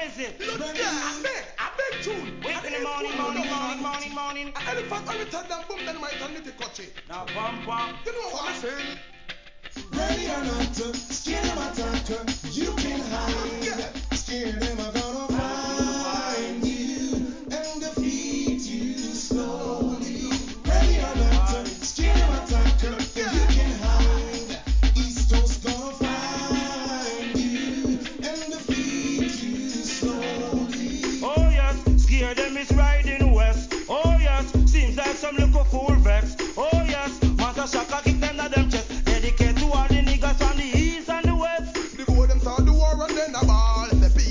is it? Look here, I beg tune. Wake in the morning. An elephant only tell them boom dynamite and little coachy. Now pump. You know what I'm saying? Ready or not to skin him attacker, you can hide. Scared him, I'm gonna find you and defeat you slowly. Ready or not to skin him attacker, you can hide. East Coast gonna find you and defeat you slowly. Oh yes, scare them is right.